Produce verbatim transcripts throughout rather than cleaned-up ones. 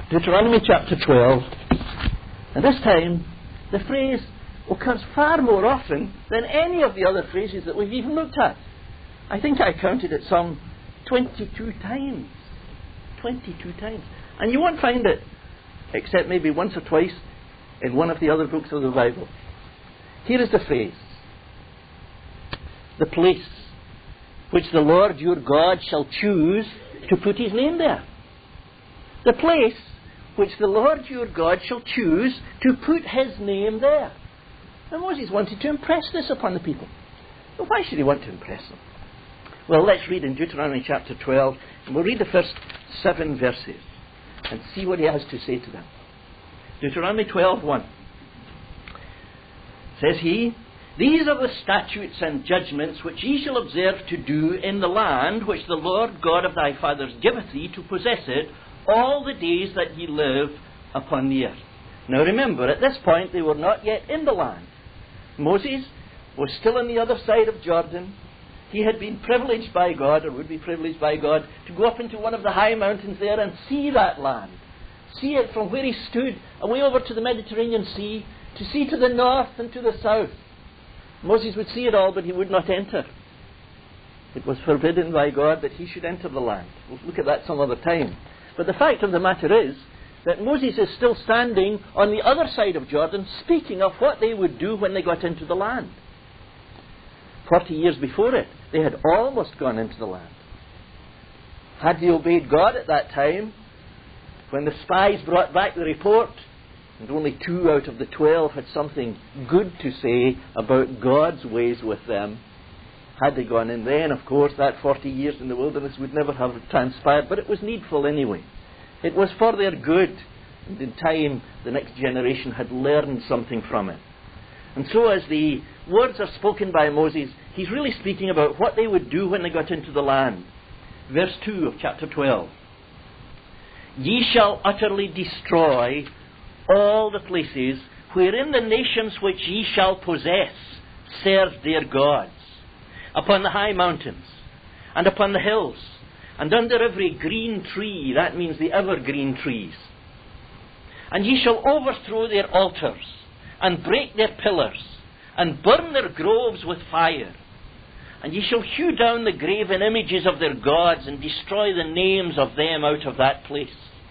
Deuteronomy chapter twelve. And this time, the phrase occurs far more often than any of the other phrases that we've even looked at. I think I counted it some twenty-two times. twenty-two times. And you won't find it, except maybe once or twice, in one of the other books of the Bible. Here is the phrase: the place which the Lord your God shall choose to put his name there. The place which the Lord your God shall choose to put his name there. And Moses wanted to impress this upon the people. But why should he want to impress them? Well, let's read in Deuteronomy chapter twelve, and we'll read the first seven verses and see what he has to say to them. Deuteronomy twelve one. Says he, "These are the statutes and judgments which ye shall observe to do in the land which the Lord God of thy fathers giveth thee to possess it all the days that ye live upon the earth." Now remember, at this point they were not yet in the land. Moses was still on the other side of Jordan. He had been privileged by God, or would be privileged by God, to go up into one of the high mountains there and see that land. See it from where he stood, away over to the Mediterranean Sea, to see to the north and to the south. Moses would see it all, but he would not enter. It was forbidden by God that he should enter the land. We'll look at that some other time. But the fact of the matter is that Moses is still standing on the other side of Jordan, speaking of what they would do when they got into the land. Forty years before it, they had almost gone into the land. Had they obeyed God at that time, when the spies brought back the report, and only two out of the twelve had something good to say about God's ways with them, had they gone in then, of course, that forty years in the wilderness would never have transpired, but it was needful anyway. It was for their good, and in time the next generation had learned something from it. And so as the words are spoken by Moses, he's really speaking about what they would do when they got into the land. Verse two of chapter twelve. "Ye shall utterly destroy all the places wherein the nations which ye shall possess serve their gods, upon the high mountains, and upon the hills, and under every green tree," that means the evergreen trees. "And ye shall overthrow their altars, and break their pillars, and burn their groves with fire. And ye shall hew down the graven images of their gods, and destroy the names of them out of that place.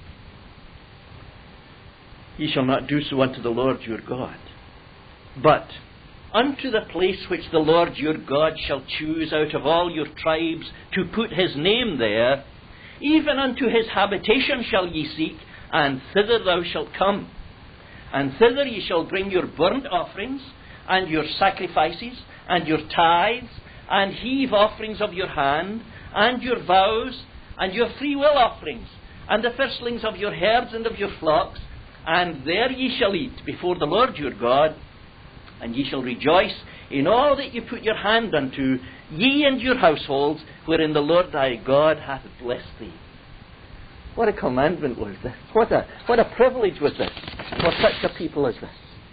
Ye shall not do so unto the Lord your God, but unto the place which the Lord your God shall choose out of all your tribes to put his name there, even unto his habitation shall ye seek, and thither thou shalt come. And thither ye shall bring your burnt offerings, and your sacrifices, and your tithes, and heave offerings of your hand, and your vows, and your freewill offerings, and the firstlings of your herds and of your flocks, and there ye shall eat before the Lord your God, and ye shall rejoice in all that ye put your hand unto, ye and your households, wherein the Lord thy God hath blessed thee." What a commandment was this. What a, what a privilege was this for such a people as this.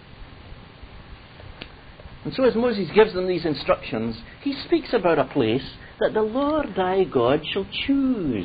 And so as Moses gives them these instructions, he speaks about a place that the Lord thy God shall choose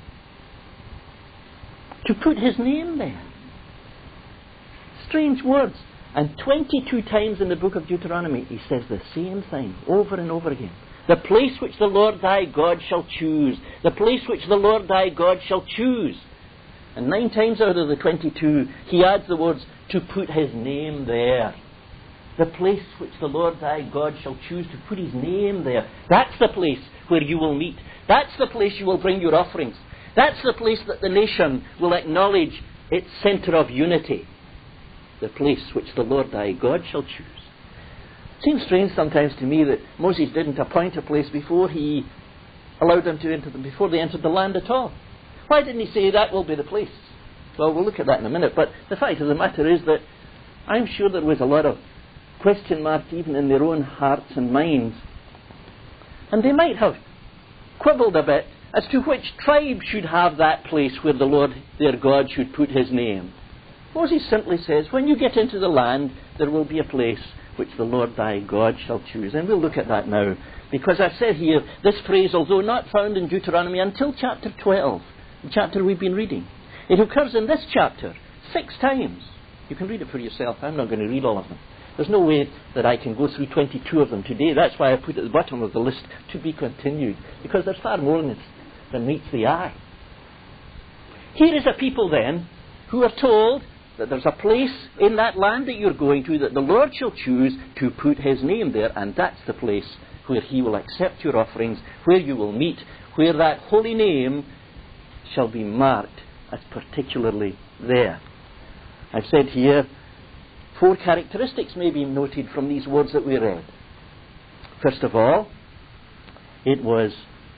to put his name there. Strange words. And twenty-two times in the book of Deuteronomy he says the same thing over and over again. The place which the Lord thy God shall choose. The place which the Lord thy God shall choose. And nine times out of the twenty-two he adds the words, to put his name there. The place which the Lord thy God shall choose to put his name there. That's the place where you will meet. That's the place you will bring your offerings. That's the place that the nation will acknowledge its centre of unity. The place which the Lord thy God shall choose. It seems strange sometimes to me that Moses didn't appoint a place before he allowed them to enter the, before they entered the land at all. Why didn't he say that will be the place? Well, we'll look at that in a minute, but the fact of the matter is that I'm sure there was a lot of question marks even in their own hearts and minds. And they might have quibbled a bit as to which tribe should have that place where the Lord their God should put his name. Moses simply says, when you get into the land, there will be a place which the Lord thy God shall choose. And we'll look at that now. Because I've said here, this phrase, although not found in Deuteronomy until chapter twelve, the chapter we've been reading, It occurs in this chapter six times. You can read it for yourself. I'm not going to read all of them. There's no way that I can go through twenty-two of them today. That's why I put at the bottom of the list, to be continued, because there's far more in it than meets the eye. Here is a people then who are told that there's a place in that land that you're going to that the Lord shall choose to put his name there, and that's the place where he will accept your offerings, where you will meet, where that holy name shall be marked as particularly there. I've said here, four characteristics may be noted from these words that we read. First of all, it was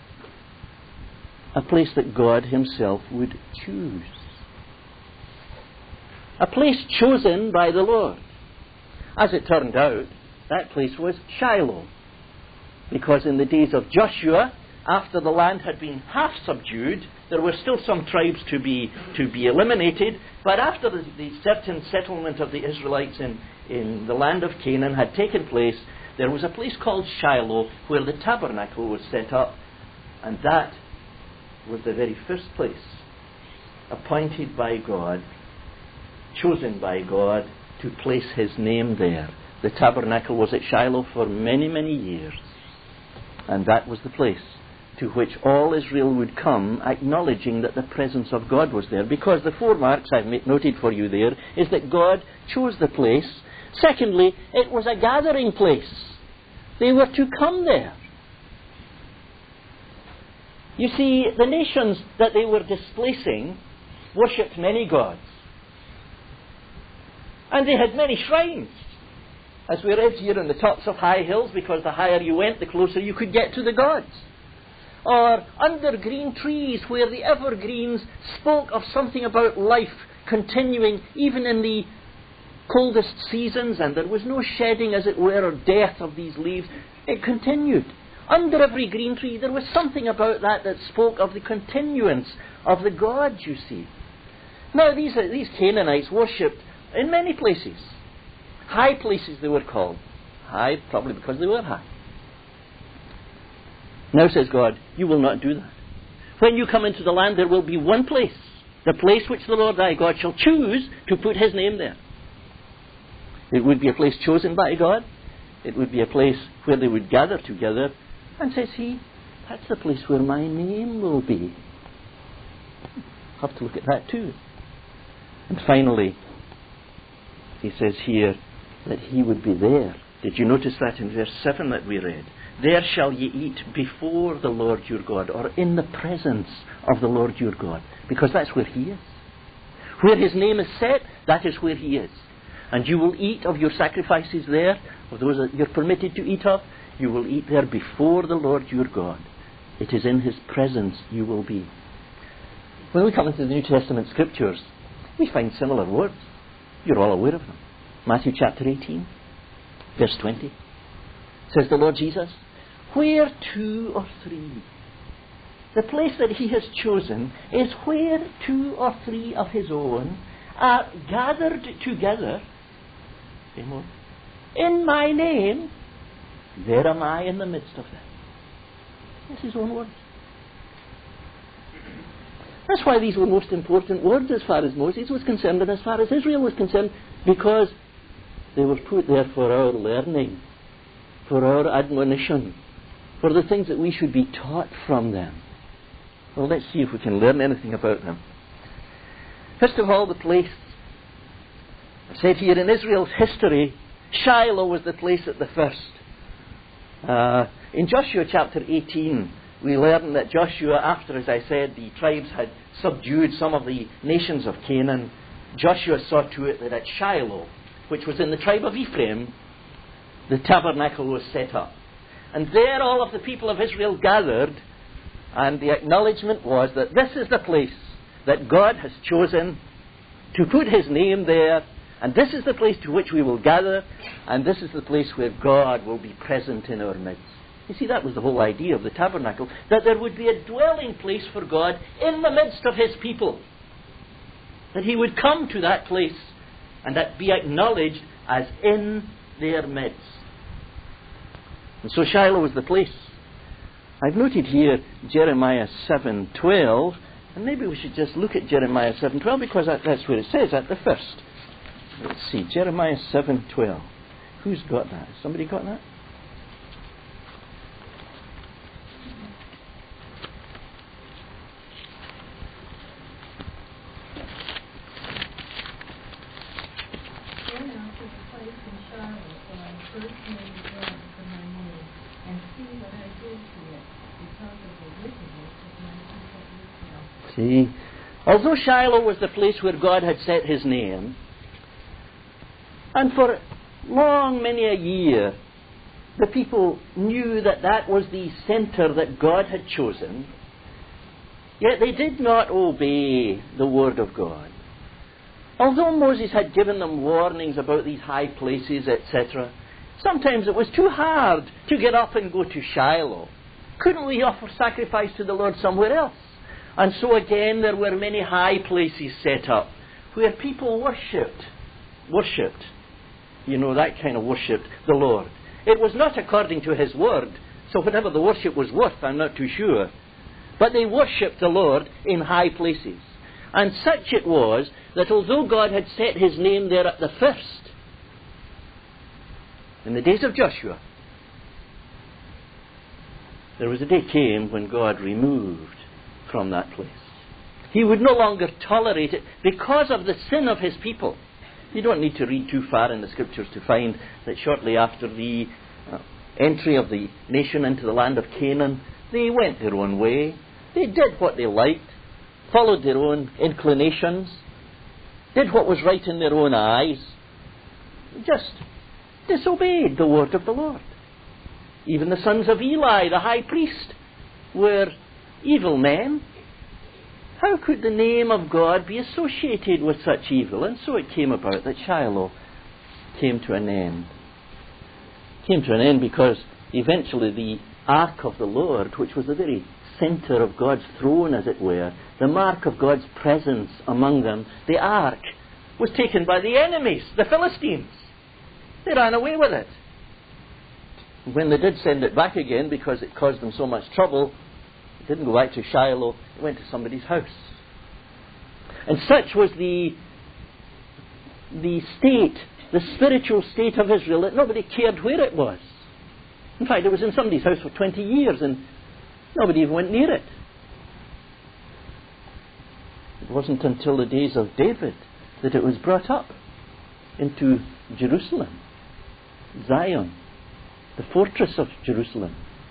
a place that God himself would choose. A place chosen by the Lord. As it turned out, that place was Shiloh. Because in the days of Joshua, after the land had been half subdued, there were still some tribes to be to be eliminated, but after the, the certain settlement of the Israelites in, in the land of Canaan had taken place, there was a place called Shiloh where the tabernacle was set up, and that was the very first place appointed by God, chosen by God to place his name there. The tabernacle was at Shiloh for many, many years, and that was the place to which all Israel would come, acknowledging that the presence of God was there. Because the four marks I've noted for you there is that God chose the place. Secondly, it was a gathering place. They were to come there. You see, the nations that they were displacing worshipped many gods. And they had many shrines. As we read here on the tops of high hills, because the higher you went, the closer you could get to the gods. Or under green trees where the evergreens spoke of something about life continuing even in the coldest seasons, and there was no shedding, as it were, or death of these leaves. It continued. Under every green tree there was something about that that spoke of the continuance of the gods, you see. Now these, these Canaanites worshipped in many places. High places they were called. High probably because they were high. Now says God, you will not do that. When you come into the land, there will be one place, the place which the Lord thy God shall choose to put his name there. It would be a place chosen by God. It would be a place where they would gather together. And says he, that's the place where my name will be. I'll have to look at that too. And finally, he says here that he would be there. Did you notice that in verse seven that we read? There shall ye eat before the Lord your God, or in the presence of the Lord your God, because that's where he is. Where his name is set, that is where he is. And you will eat of your sacrifices there, of those that you're permitted to eat of, you will eat there before the Lord your God. It is in his presence you will be. When we come into the New Testament scriptures, we find similar words. You're all aware of them. Matthew chapter eighteen, verse twenty. Says the Lord Jesus, where two or three, the place that he has chosen is where two or three of his own are gathered together in my name, there am I in the midst of them. That's his own words. That's why these were most important words as far as Moses was concerned and as far as Israel was concerned, because they were put there for our learning, for our admonition, for the things that we should be taught from them. Well, let's see if we can learn anything about them. First of all, the place. I said here in Israel's history, Shiloh was the place at the first. Uh, in Joshua chapter eighteen, we learn that Joshua, after, as I said, the tribes had subdued some of the nations of Canaan, Joshua saw to it that at Shiloh, which was in the tribe of Ephraim, the tabernacle was set up. And there all of the people of Israel gathered, and the acknowledgement was that this is the place that God has chosen to put his name there, and this is the place to which we will gather, and this is the place where God will be present in our midst. You see, that was the whole idea of the tabernacle, that there would be a dwelling place for God in the midst of his people. That he would come to that place and that be acknowledged as in their midst. And so Shiloh was the place. I've noted here Jeremiah seven twelve, And maybe we should just look at Jeremiah seven twelve, because that, that's where it says at the first. Let's see, Jeremiah seven twelve. Who's got that? Has somebody got that? See, although Shiloh was the place where God had set his name, and for long, many a year, the people knew that that was the centre that God had chosen, yet they did not obey the word of God. Although Moses had given them warnings about these high places, et cetera, sometimes it was too hard to get up and go to Shiloh. Couldn't we offer sacrifice to the Lord somewhere else? And so again there were many high places set up where people worshipped, worshipped, you know, that kind of worshipped the Lord. It was not according to his word, so whatever the worship was worth, I'm not too sure. But they worshipped the Lord in high places. And such it was that although God had set his name there at the first, in the days of Joshua, there was a day came when God removed from that place. He would no longer tolerate it because of the sin of his people. You don't need to read too far in the scriptures to find that shortly after the uh, entry of the nation into the land of Canaan, they went their own way. They did what they liked, followed their own inclinations, did what was right in their own eyes, just disobeyed the word of the Lord. Even the sons of Eli, the high priest, were evil men. How could the name of God be associated with such evil? And so it came about that Shiloh came to an end. Came to an end because eventually the ark of the Lord, which was the very centre of God's throne, as it were, the mark of God's presence among them, the ark, was taken by the enemies, the Philistines. They ran away with it. When they did send it back again because it caused them so much trouble, it didn't go back to Shiloh, it went to somebody's house. And such was the the state, the spiritual state of Israel, that nobody cared where it was. In fact, it was in somebody's house for twenty years and nobody even went near it. It wasn't until the days of David that it was brought up into Jerusalem, Zion, the fortress of Jerusalem.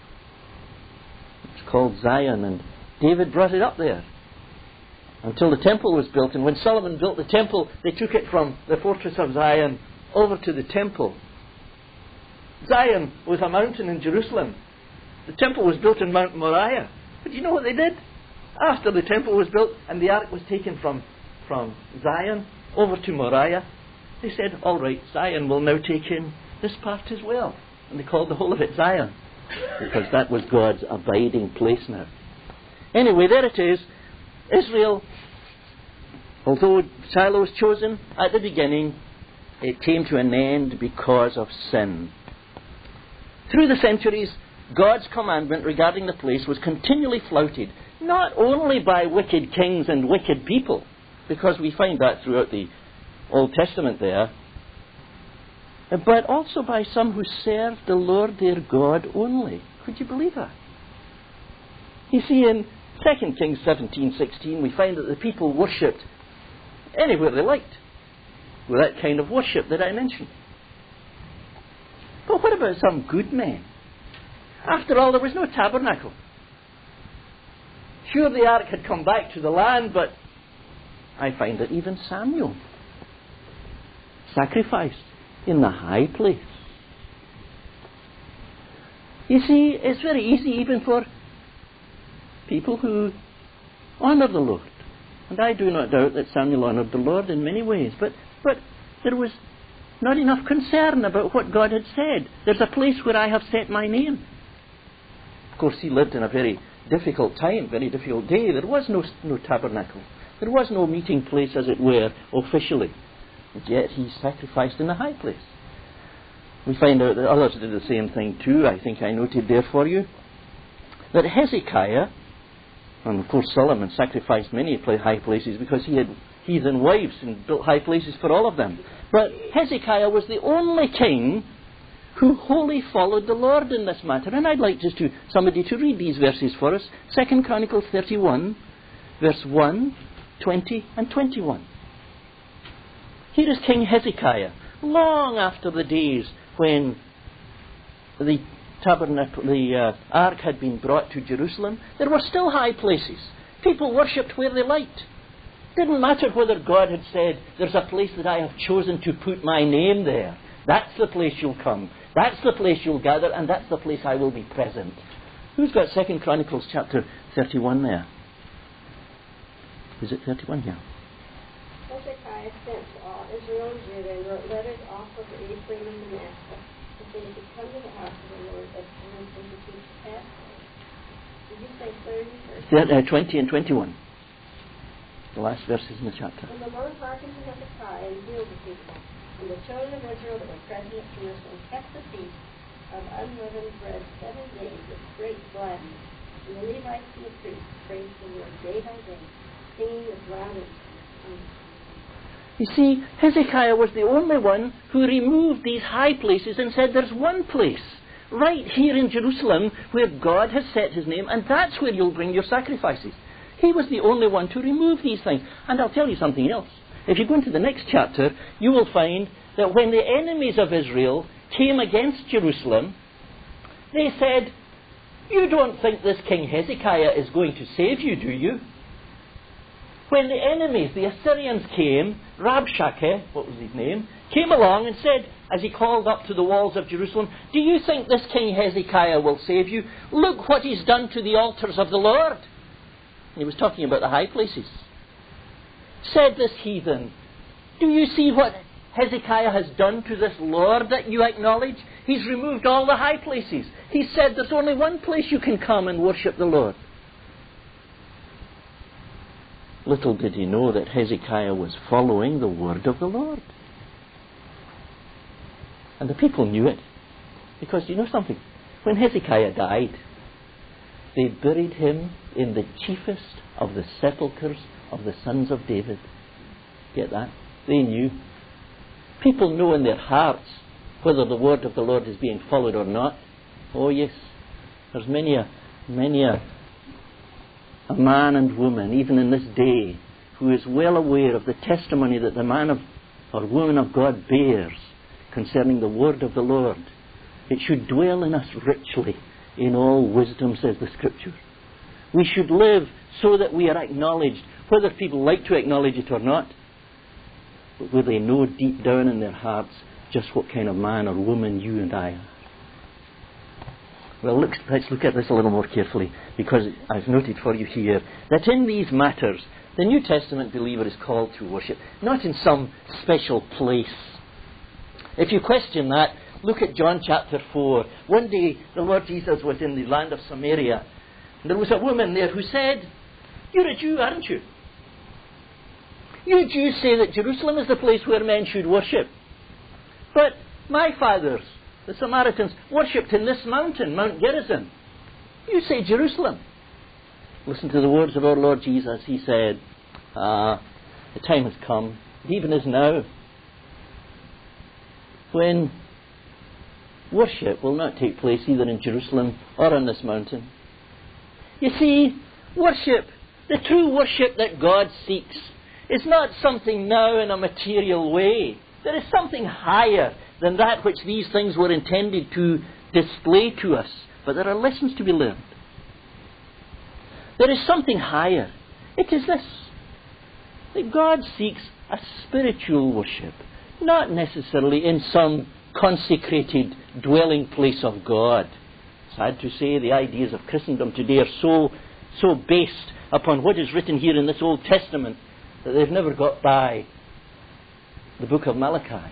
It's called Zion, and David brought it up there until the temple was built. And when Solomon built the temple, they took it from the fortress of Zion over to the temple. Zion was a mountain in Jerusalem. The temple was built in Mount Moriah. But do you know what they did? After the temple was built and the ark was taken from, from Zion over to Moriah, they said, all right, Zion will now take in this part as well. And they called the whole of it Zion, because that was God's abiding place now. Anyway, there it is. Israel, although Shiloh was chosen at the beginning, it came to an end because of sin. Through the centuries, God's commandment regarding the place was continually flouted, not only by wicked kings and wicked people, because we find that throughout the Old Testament there, but also by some who served the Lord their God only. Could you believe that? You see, in Second Kings seventeen sixteen, we find that the people worshipped anywhere they liked, with that kind of worship that I mentioned. But what about some good men? After all, there was no tabernacle. Sure, the ark had come back to the land, but I find that even Samuel sacrificed in the high place. You see, it's very easy even for people who honour the Lord. And I do not doubt that Samuel honoured the Lord in many ways, but, but there was not enough concern about what God had said. There's a place where I have set my name. Of course, he lived in a very difficult time, very difficult day. There was no, no tabernacle. There was no meeting place, as it were, officially. And yet he sacrificed in the high place. We find out that others did the same thing too. I think I noted there for you that Hezekiah, And of course Solomon sacrificed many high places because he had heathen wives and built high places for all of them. But Hezekiah was the only king who wholly followed the Lord in this matter. And I'd like just to somebody to read these verses for us. Second Chronicles thirty-one, verse one, twenty and twenty-one. Here is King Hezekiah, long after the days when the tabernacle, the uh, ark had been brought to Jerusalem. There were still high places. People worshipped where they liked. Didn't matter whether God had said, there's a place that I have chosen to put my name there. That's the place you'll come. That's the place you'll gather, and that's the place I will be present. Who's got Second Chronicles chapter thirty-one there? Is it thirty-one here? Hezekiah sent to all Israel and Judah and wrote letters also to Ephraim and Manasseh, that they could come to the house of the Lord that time and to keep the Passover. Did you say thirty? Uh, twenty and twenty-one. The last verses in the chapter. And the Lord hearkened to Hezekiah and healed the people. And the children of Israel that were present at Jerusalem kept the feast of unleavened bread seven days with great gladness. And the Levites and the priests praised the Lord day by day, singing with loud instruments. You see, Hezekiah was the only one who removed these high places and said there's one place right here in Jerusalem where God has set his name, and that's where you'll bring your sacrifices. He was the only one to remove these things. And I'll tell you something else. If you go into the next chapter, you will find that when the enemies of Israel came against Jerusalem, they said, you don't think this King Hezekiah is going to save you, do you? When the enemies, the Assyrians came, Rabshakeh, what was his name, came along and said, as he called up to the walls of Jerusalem, do you think this King Hezekiah will save you? Look what he's done to the altars of the Lord. And he was talking about the high places. Said this heathen, do you see what Hezekiah has done to this Lord that you acknowledge? He's removed all the high places. He said there's only one place you can come and worship the Lord. Little did he know that Hezekiah was following the word of the Lord. And the people knew it. Because you know something? When Hezekiah died, they buried him in the chiefest of the sepulchres of the sons of David. Get that? They knew. People know in their hearts whether the word of the Lord is being followed or not. Oh yes, there's many a, many a, a man and woman, even in this day, who is well aware of the testimony that the man of or woman of God bears concerning the word of the Lord. It should dwell in us richly in all wisdom, says the Scripture. We should live so that we are acknowledged, whether people like to acknowledge it or not, but where they know deep down in their hearts just what kind of man or woman you and I are. Well, look, let's look at this a little more carefully, because I've noted for you here that in these matters, the New Testament believer is called to worship, not in some special place. If you question that, look at John chapter four. One day, the Lord Jesus was in the land of Samaria, and there was a woman there who said, you're a Jew, aren't you? You Jews say that Jerusalem is the place where men should worship. But my fathers, the Samaritans, worshipped in this mountain, Mount Gerizim. You say Jerusalem. Listen to the words of our Lord Jesus. He said, ah, the time has come, it even is now, when worship will not take place either in Jerusalem or on this mountain. You see, worship, the true worship that God seeks, is not something now in a material way. There is something higher than that which these things were intended to display to us. But there are lessons to be learned. There is something higher. It is this, that God seeks a spiritual worship, not necessarily in some consecrated dwelling place of God. Sad to say, the ideas of Christendom today are so, so based upon what is written here in this Old Testament that they've never got by the book of Malachi.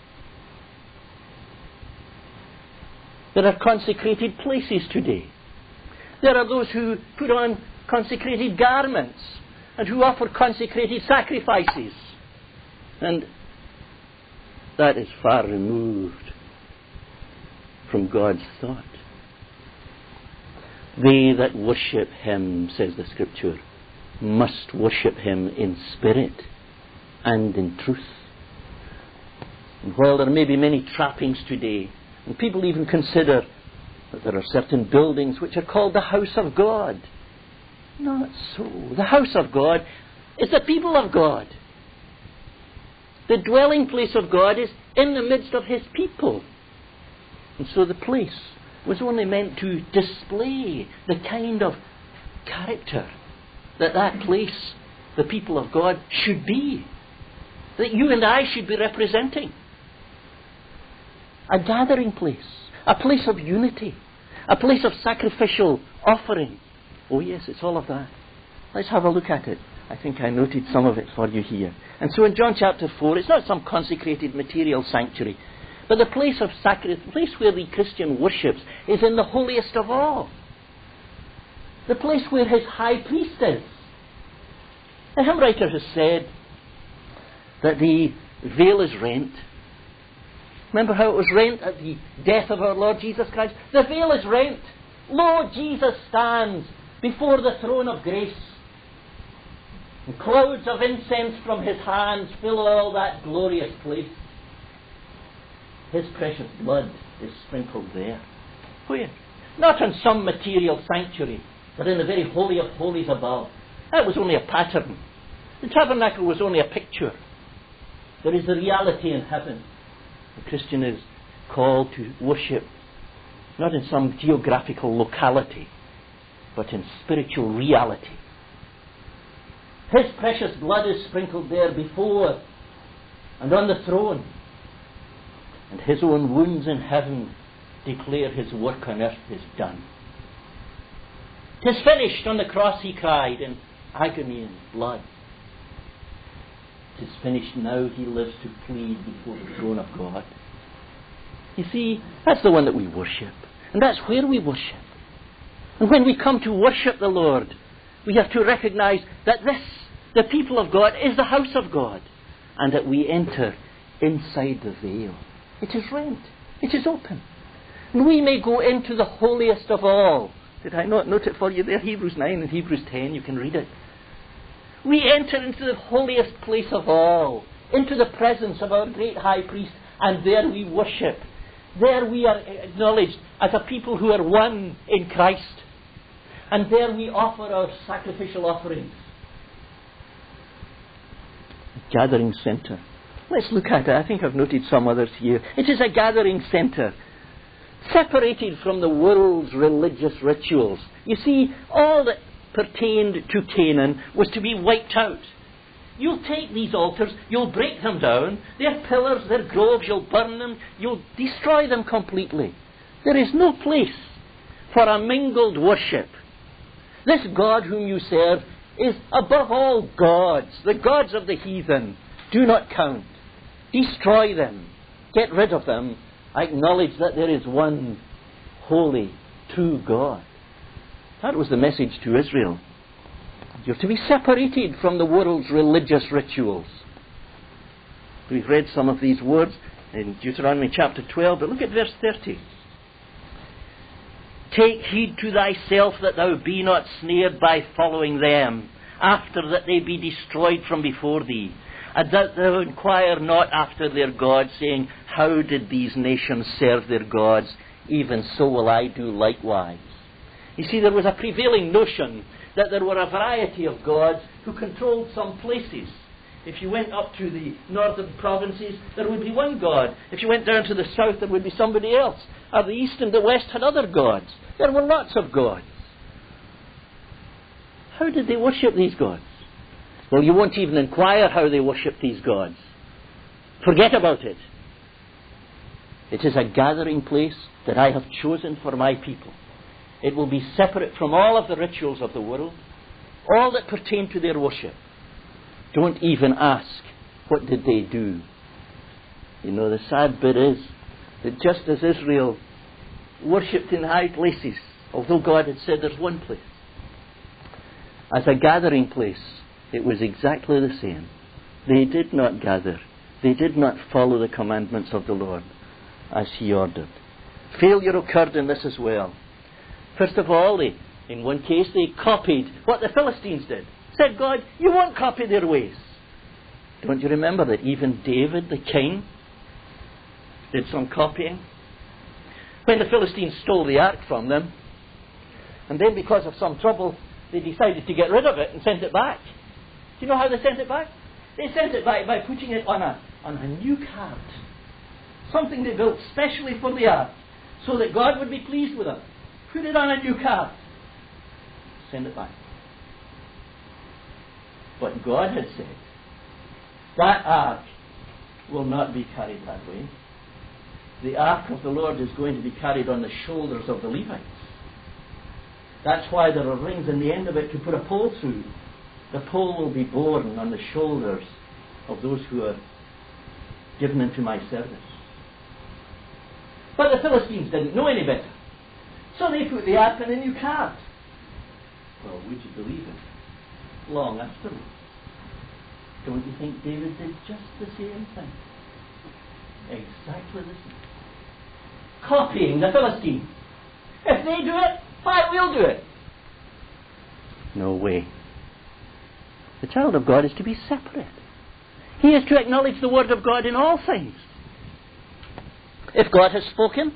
There are consecrated places today. There are those who put on consecrated garments and who offer consecrated sacrifices. And that is far removed from God's thought. They that worship him, says the Scripture, must worship him in spirit and in truth. And while there may be many trappings today, and people even consider that there are certain buildings which are called the house of God, not so. The house of God is the people of God. The dwelling place of God is in the midst of his people. And so the place was only meant to display the kind of character that that place, the people of God, should be. That you and I should be representing. A gathering place. A place of unity. A place of sacrificial offering. Oh yes, it's all of that. Let's have a look at it. I think I noted some of it for you here. And so in John chapter four, it's not some consecrated material sanctuary, but the place of sacrifice, the place where the Christian worships, is in the holiest of all. The place where his high priest is. The hymn writer has said that the veil is rent. Remember how it was rent at the death of our Lord Jesus Christ? The veil is rent. Lo, Jesus stands before the throne of grace. And clouds of incense from his hands fill all that glorious place. His precious blood is sprinkled there. Where? Not in some material sanctuary, but in the very holy of holies above. That was only a pattern. The tabernacle was only a picture. There is the reality in heaven. The Christian is called to worship not in some geographical locality, but in spiritual reality. His precious blood is sprinkled there before and on the throne. And his own wounds in heaven declare his work on earth is done. "'Tis finished," on the cross he cried in agony and blood. "'Tis finished," now he lives to plead before the throne of God. You see, that's the one that we worship. And that's where we worship. And when we come to worship the Lord, we have to recognize that this, the people of God, is the house of God. And that we enter inside the veil. It is rent. It is open. And we may go into the holiest of all. Did I not note it for you there? Hebrews nine and Hebrews ten, you can read it. We enter into the holiest place of all, into the presence of our great high priest, and there we worship. There we are acknowledged as a people who are one in Christ. And there we offer our sacrificial offerings. Gathering centre. Let's look at it. I think I've noted some others here. It is a gathering centre, separated from the world's religious rituals. You see, all that pertained to Canaan was to be wiped out. You'll take these altars, you'll break them down, their pillars, their groves, you'll burn them, you'll destroy them completely. There is no place for a mingled worship. This God whom you serve is above all gods. The gods of the heathen do not count. Destroy them. Get rid of them. Acknowledge that there is one holy, true God. That was the message to Israel. You're to be separated from the world's religious rituals. We've read some of these words in Deuteronomy chapter twelve, but look at verse thirty. "Take heed to thyself that thou be not snared by following them, after that they be destroyed from before thee, and that thou inquire not after their gods, saying, How did these nations serve their gods? Even so will I do likewise." You see, there was a prevailing notion that there were a variety of gods who controlled some places. If you went up to the northern provinces, there would be one god. If you went down to the south, there would be somebody else. Or the east and the west had other gods. There were lots of gods. How did they worship these gods? Well, you won't even inquire how they worship these gods. Forget about it. It is a gathering place that I have chosen for my people. It will be separate from all of the rituals of the world, all that pertain to their worship. Don't even ask, what did they do? You know, the sad bit is that just as Israel worshipped in high places, although God had said there's one place, as a gathering place, it was exactly the same. They did not gather. They did not follow the commandments of the Lord as He ordered. Failure occurred in this as well. First of all, they, in one case, they copied what the Philistines did. Said, God, you won't copy their ways. Don't you remember that even David, the king, did some copying? When the Philistines stole the ark from them, and then because of some trouble, they decided to get rid of it and sent it back. Do you know how they sent it back? They sent it back by putting it on a, on a new cart. Something they built specially for the ark, so that God would be pleased with it. Put it on a new cart. Send it back. But God had said, that ark will not be carried that way. The ark of the Lord is going to be carried on the shoulders of the Levites. That's why there are rings in the end of it to put a pole through. The pole will be borne on the shoulders of those who are given into my service. But the Philistines didn't know any better. So they put the ark in a new cart. Well, would you believe it? Long afterwards. Don't you think David did just the same thing? Exactly the same. Copying the Philistines. If they do it, why, we'll do it. No way. The child of God is to be separate. He is to acknowledge the word of God in all things. If God has spoken,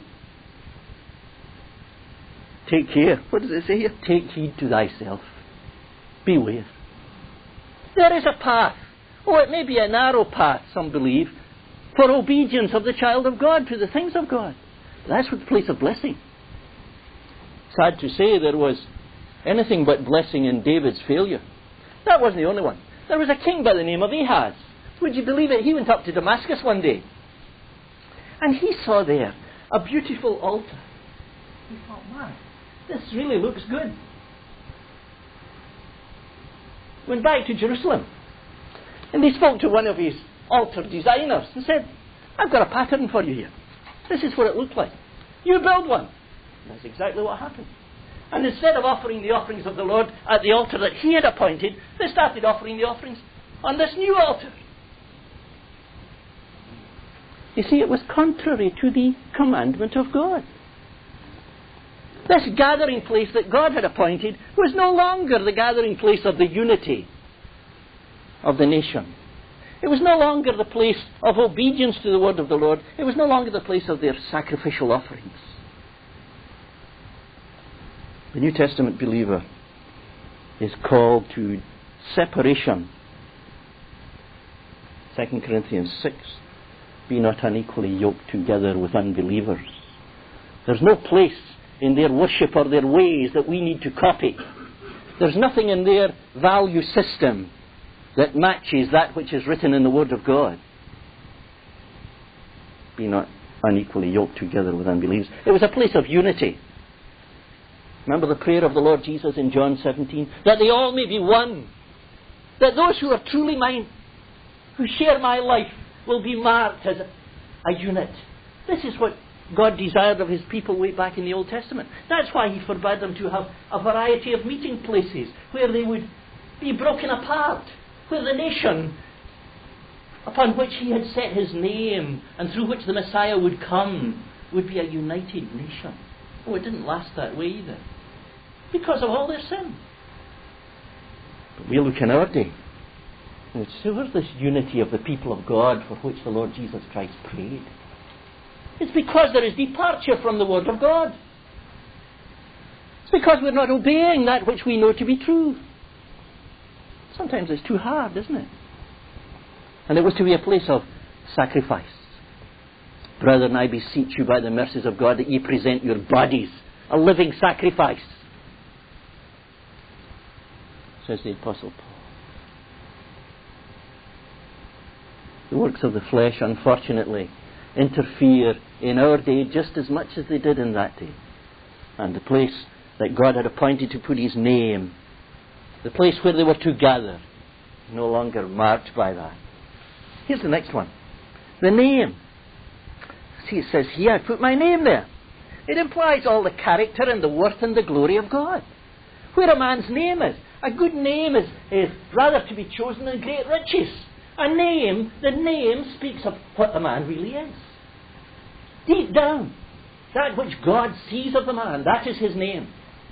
take care. What does it say here? Take heed to thyself. Beware. There is a path. Oh, it may be a narrow path, some believe, for obedience of the child of God to the things of God. That's the place of blessing. Sad to say, there was anything but blessing in David's failure. That wasn't the only one. There was a king by the name of Ahaz. Would you believe it? He went up to Damascus one day, and he saw there a beautiful altar. He thought, man, this really looks good. Went back to Jerusalem, and he spoke to one of his altar designers and said, I've got a pattern for you here. This is what it looked like. You build one. And that's exactly what happened. And instead of offering the offerings of the Lord at the altar that he had appointed, they started offering the offerings on this new altar. You see, it was contrary to the commandment of God. This gathering place that God had appointed was no longer the gathering place of the unity of the nation. It was no longer the place of obedience to the word of the Lord. It was no longer the place of their sacrificial offerings. The New Testament believer is called to separation. Second Corinthians six, be not unequally yoked together with unbelievers. There's no place in their worship or their ways that we need to copy. There's nothing in their value system that matches that which is written in the Word of God. Be not unequally yoked together with unbelievers. It was a place of unity. Remember the prayer of the Lord Jesus in John seventeen? That they all may be one. That those who are truly mine, who share my life, will be marked as a, a unit. This is what God desired of his people way back in the Old Testament. That's why he forbade them to have a variety of meeting places where they would be broken apart, where the nation upon which he had set his name and through which the Messiah would come would be a united nation. Oh, it didn't last that way either, because of all their sin. But we look in our day, and it's where's this unity of the people of God for which the Lord Jesus Christ prayed? It's because there is departure from the Word of God. It's because we're not obeying that which we know to be true. Sometimes it's too hard, isn't it? And it was to be a place of sacrifice. Brethren, I beseech you by the mercies of God that ye present your bodies a living sacrifice, says the Apostle Paul. The works of the flesh, unfortunately, interfere in our day just as much as they did in that day. And the place that God had appointed to put his name, the place where they were to gather, no longer marked by that. Here's the next one. The name. See, it says here, I put my name there. It implies all the character and the worth and the glory of God. Where a man's name is. A good name is, is rather to be chosen than great riches. A name, the name speaks of what the man really is. Deep down, that which God sees of the man, that is his name.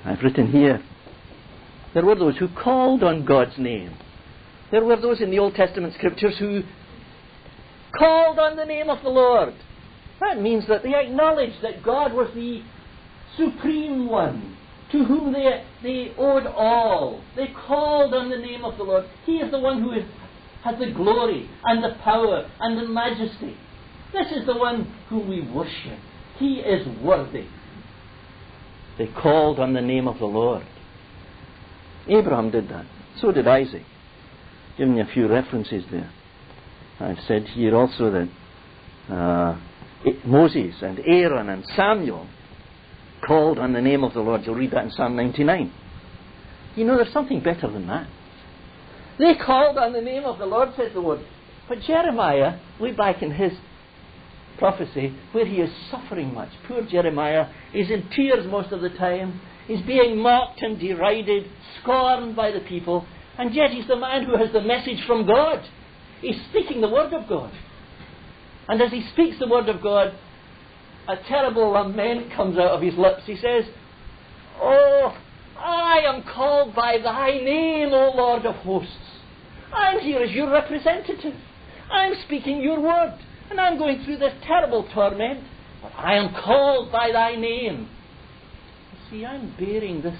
I've written here, there were those who called on God's name. There were those in the Old Testament scriptures who called on the name of the Lord. That means that they acknowledged that God was the supreme one, to whom they, they owed all. They called on the name of the Lord. He is the one who is, has the glory and the power and the majesty. This is the one whom we worship. He is worthy. They called on the name of the Lord. Abraham did that. So did Isaac. Giving you a few references there. I've said here also that uh, Moses and Aaron and Samuel called on the name of the Lord. You'll read that in Psalm ninety-nine. You know, there's something better than that. They called on the name of the Lord, says the word. But Jeremiah, way back in his prophecy, where he is suffering much. Poor Jeremiah is in tears most of the time. He's being mocked and derided, scorned by the people. And yet he's the man who has the message from God. He's speaking the word of God. And as he speaks the word of God, a terrible lament comes out of his lips. He says, "Oh, I am called by thy name, O Lord of hosts. I'm here as your representative. I'm speaking your word. And I'm going through this terrible torment. But I am called by thy name." You see, I'm bearing this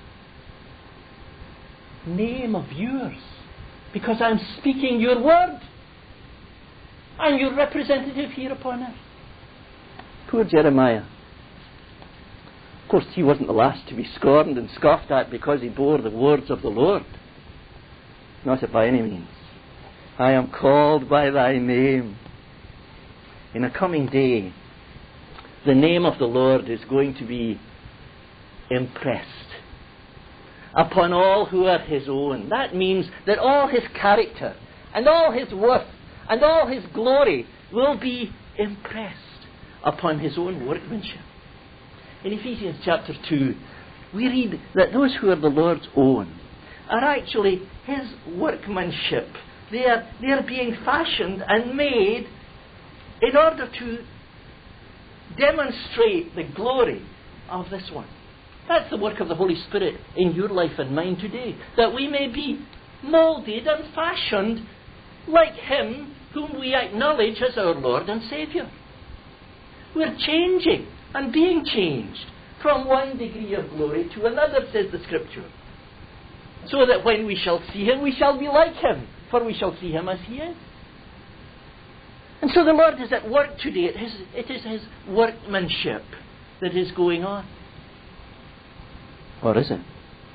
name of yours because I'm speaking your word. I'm your representative here upon earth. Poor Jeremiah. Of course, he wasn't the last to be scorned and scoffed at because he bore the words of the Lord. Not by any means. I am called by thy name. In a coming day, the name of the Lord is going to be impressed upon all who are his own. That means that all his character and all his worth and all his glory will be impressed upon his own workmanship. In Ephesians chapter two, we read that those who are the Lord's own are actually his workmanship. They are, they are being fashioned and made in order to demonstrate the glory of this one. That's the work of the Holy Spirit in your life and mine today, that we may be moulded and fashioned like him whom we acknowledge as our Lord and Saviour. We're changing and being changed from one degree of glory to another, says the Scripture, so that when we shall see him, we shall be like him, for we shall see him as he is. And so the Lord is at work today. It is, it is his workmanship that is going on. Or is it?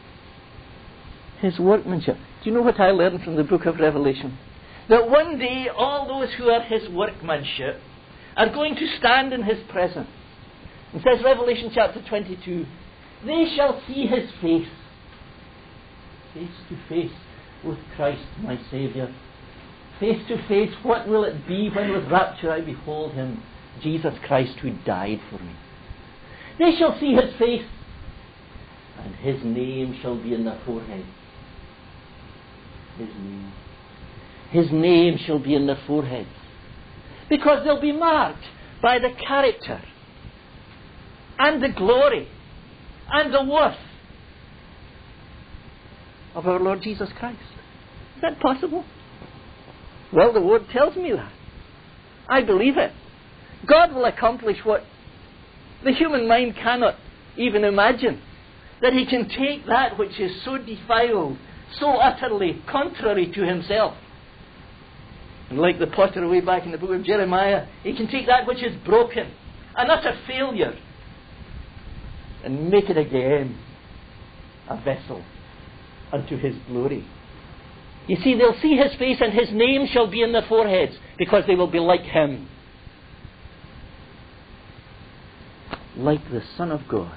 His workmanship. Do you know what I learned from the book of Revelation? That one day all those who are his workmanship are going to stand in his presence. It says, Revelation chapter twenty-two, they shall see his face, face to face with Christ my Saviour. Face to face, what will it be when with rapture I behold him, Jesus Christ who died for me? They shall see his face, and his name shall be in their forehead. His name. His name shall be in their foreheads. Because they'll be marked by the character and the glory and the worth of our Lord Jesus Christ. Is that possible? Well, the Word tells me that. I believe it. God will accomplish what the human mind cannot even imagine. That he can take that which is so defiled, so utterly contrary to himself. And like the potter way back in the book of Jeremiah, he can take that which is broken, an utter failure, and make it again a vessel unto his glory. You see, they'll see his face and his name shall be in their foreheads because they will be like him. Like the Son of God.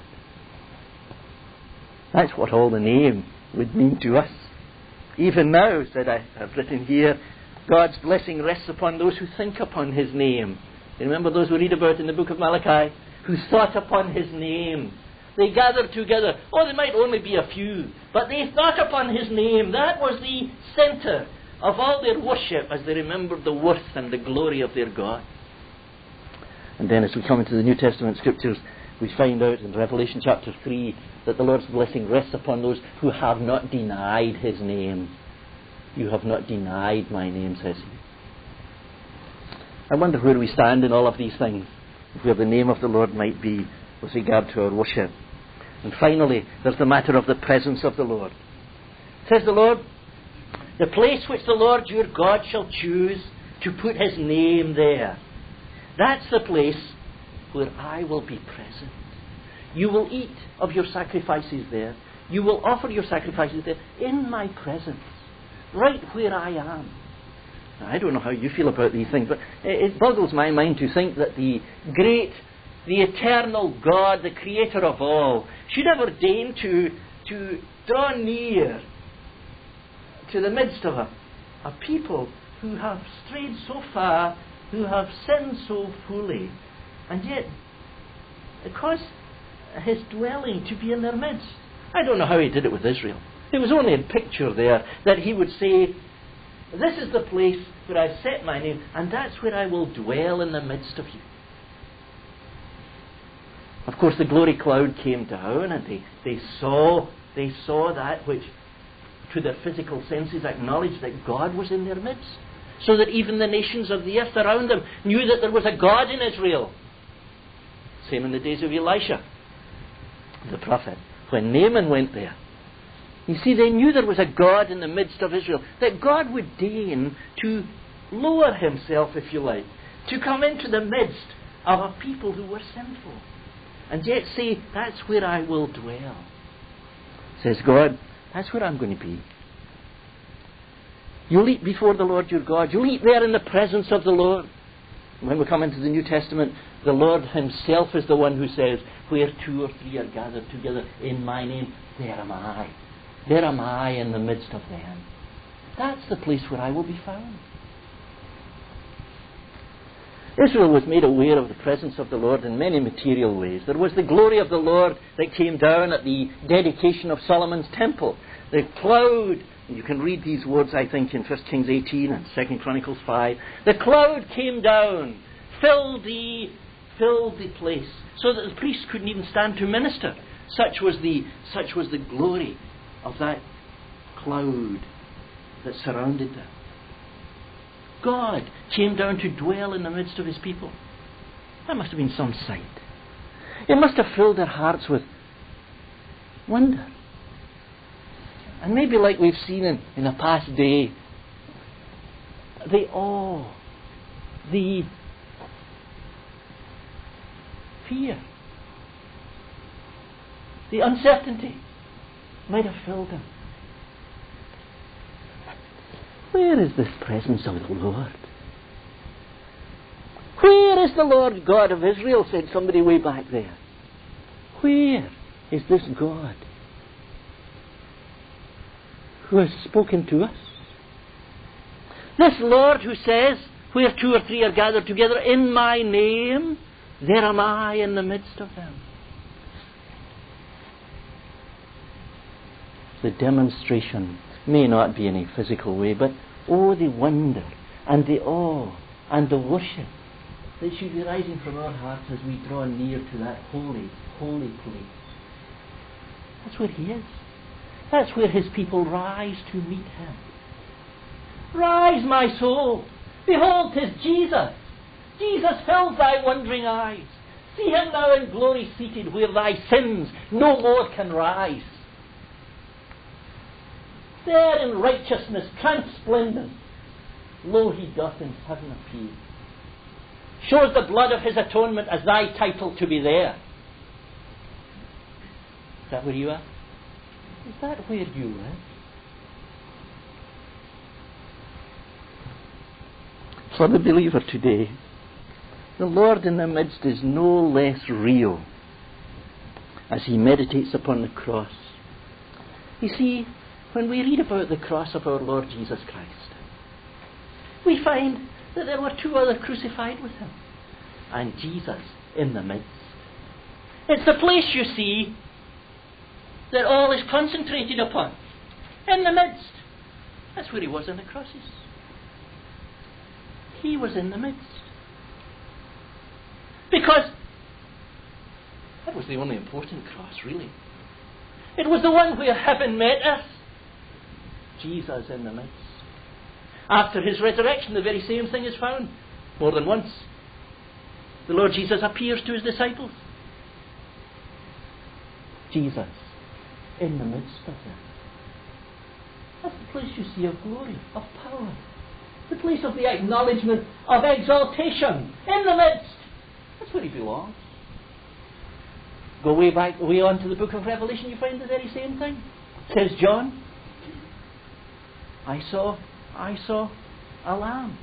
That's what all the name would mean to us. Even now, said I have written here, God's blessing rests upon those who think upon his name. You remember those we read about in the book of Malachi? Who thought upon his name. They gathered together. Oh, there might only be a few. But they thought upon his name. That was the centre of all their worship as they remembered the worth and the glory of their God. And then as we come into the New Testament scriptures, We find out in Revelation chapter three that the Lord's blessing rests upon those who have not denied his name. You have not denied my name, says he. I wonder where we stand in all of these things, where the name of the Lord might be with regard to our worship. And finally, there's the matter of the presence of the Lord. Says the Lord, the place which the Lord your God shall choose to put his name there, that's the place where I will be present. You will eat of your sacrifices there. You will offer your sacrifices there in my presence, right where I am. Now, I don't know how you feel about these things, but it boggles my mind to think that the great, the eternal God, the creator of all, should ever deign to, to draw near to the midst of a, a people who have strayed so far, who have sinned so fully, and yet cause his dwelling to be in their midst. I don't know how he did it with Israel. It was only in picture there that he would say, this is the place where I've set my name, and that's where I will dwell in the midst of you. Of course, the glory cloud came down, and they, they saw they saw that which, to their physical senses, acknowledged that God was in their midst, so that even the nations of the earth around them knew that there was a God in Israel. Same in the days of Elisha, the prophet, when Naaman went there. You see, they knew there was a God in the midst of Israel, that God would deign to lower himself, if you like, to come into the midst of a people who were sinful, and yet say, that's where I will dwell. Says God, that's where I'm going to be. You'll eat before the Lord your God. You'll eat there in the presence of the Lord. When we come into the New Testament, the Lord himself is the one who says, where two or three are gathered together in my name, there am I. There am I in the midst of them. That's the place where I will be found. Israel was made aware of the presence of the Lord in many material ways. There was the glory of the Lord that came down at the dedication of Solomon's temple. The cloud, and you can read these words, I think, in First Kings eighteen and Second Chronicles five. The cloud came down, filled the, filled the place, so that the priests couldn't even stand to minister. Such was the, such was the glory of that cloud that surrounded them. God came down to dwell in the midst of his people. That must have been some sight. It must have filled their hearts with wonder. And maybe like we've seen in, in the past day, the awe, the fear, the uncertainty might have filled them. Where is this presence of the Lord? Where is the Lord God of Israel, said somebody way back there. Where is this God who has spoken to us? This Lord who says, where two or three are gathered together in my name, there am I in the midst of them. The demonstration may not be in a physical way, but oh, the wonder and the awe and the worship that should be rising from our hearts as we draw near to that holy, holy place. That's where he is. That's where his people rise to meet him. Rise, my soul. Behold, 'tis Jesus. Jesus fills thy wondering eyes. See him now in glory seated, where thy sins no more can rise. There in righteousness transplendent, lo, he doth in heaven appear. Shows the blood of his atonement as thy title to be there. Is that where you are? Is that where you live? For the believer today, the Lord in the midst is no less real as he meditates upon the cross. You see, when we read about the cross of our Lord Jesus Christ, we find that there were two others crucified with him, and Jesus in the midst. It's the place, you see, that all is concentrated upon. In the midst. That's where he was on the crosses. He was in the midst. Because that was was the only important cross, really. It was the one where heaven met us. Jesus in the midst. After his resurrection, the very same thing is found more than once. The Lord Jesus appears to his disciples. Jesus in the midst of them. That's the place, you see, of glory, of power. The place of the acknowledgement of exaltation. In the midst. That's where he belongs. Go way back, way on to the book of Revelation, you find the very same thing. Says John, I saw, I saw a lamb.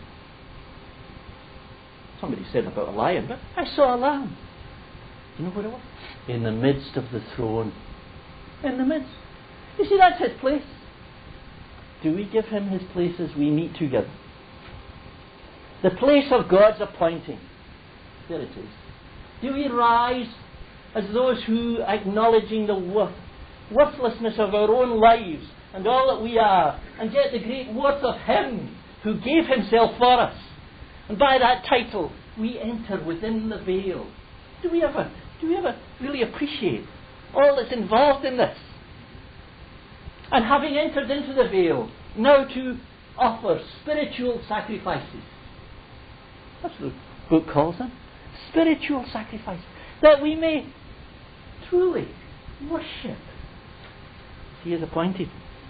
Somebody said about a lion, but I saw a lamb. You know what it was? In the midst of the throne. In the midst. You see, that's his place. Do we give him his place as we meet together? The place of God's appointing. There it is. Do we rise as those who, acknowledging the worth, worthlessness of our own lives and all that we are, and yet the great worth of him who gave himself for us? And by that title, we enter within the veil. Do we ever, do we ever really appreciate all that's involved in this? And having entered into the veil, now to offer spiritual sacrifices. That's what the book calls them. Spiritual sacrifices. That we may truly worship. He is appointed.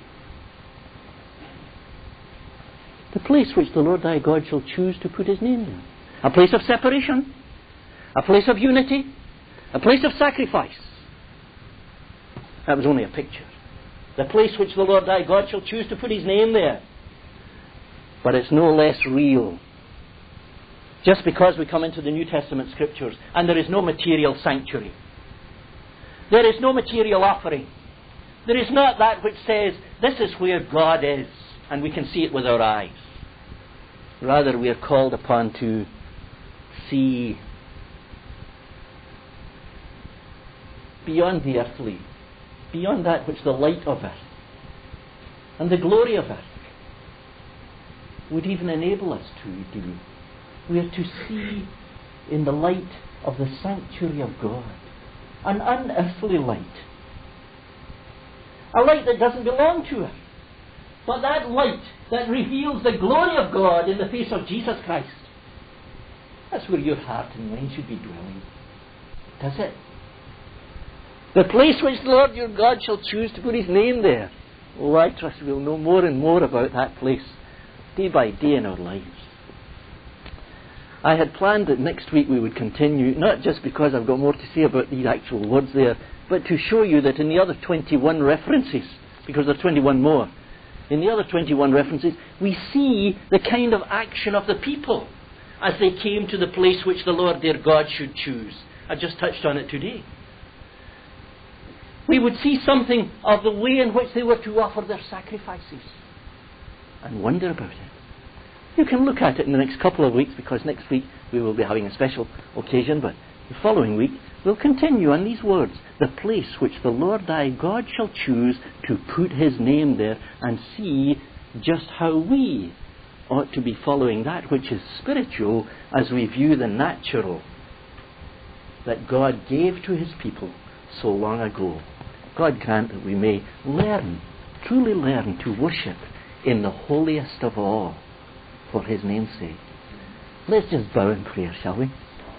The place which the Lord thy God shall choose to put his name in. A place of separation. A place of unity. A place of sacrifice. That was only a picture. The place which the Lord thy God shall choose to put his name there. But it's no less real. Just because we come into the New Testament scriptures and there is no material sanctuary. There is no material offering. There is not that which says, this is where God is, and we can see it with our eyes. Rather, we are called upon to see beyond the earthly, beyond that which the light of earth and the glory of earth would even enable us to do. We are to see in the light of the sanctuary of God, an unearthly light. A light that doesn't belong to us, but that light that reveals the glory of God in the face of Jesus Christ. That's where your heart and mind should be dwelling. Does it? The place which the Lord your God shall choose to put his name there. Oh, I trust we'll know more and more about that place day by day in our lives. I had planned that next week we would continue, not just because I've got more to say about these actual words there, but to show you that in the other twenty-one references, because there are twenty-one more, in the other twenty-one references, we see the kind of action of the people as they came to the place which the Lord their God should choose. I just touched on it today. We would see something of the way in which they were to offer their sacrifices and wonder about it. You can look at it in the next couple of weeks, because next week we will be having a special occasion, but the following week we'll continue on these words. The place which the Lord thy God shall choose to put his name there, and see just how we ought to be following that which is spiritual as we view the natural that God gave to his people so long ago. God grant that we may learn, truly learn to worship in the holiest of all for his name's sake. Let's just bow in prayer, shall we?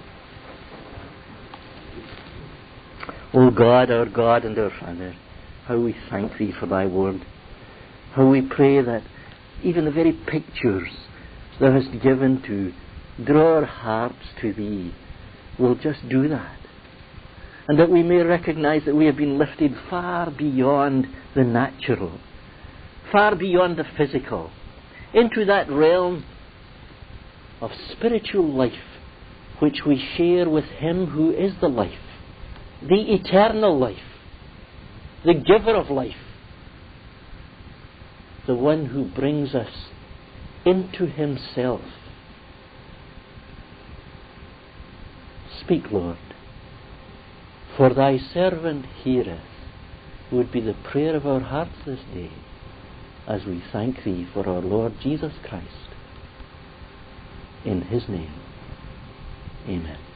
O God, our God and our Father, how we thank thee for thy word. How we pray that even the very pictures thou hast given to draw our hearts to thee will just do that. And that we may recognize that we have been lifted far beyond the natural, far beyond the physical, into that realm of spiritual life which we share with him who is the life, the eternal life, the giver of life, the one who brings us into himself. Speak, Lord, for thy servant heareth, would be the prayer of our hearts this day, as we thank thee for our Lord Jesus Christ. In his name, amen.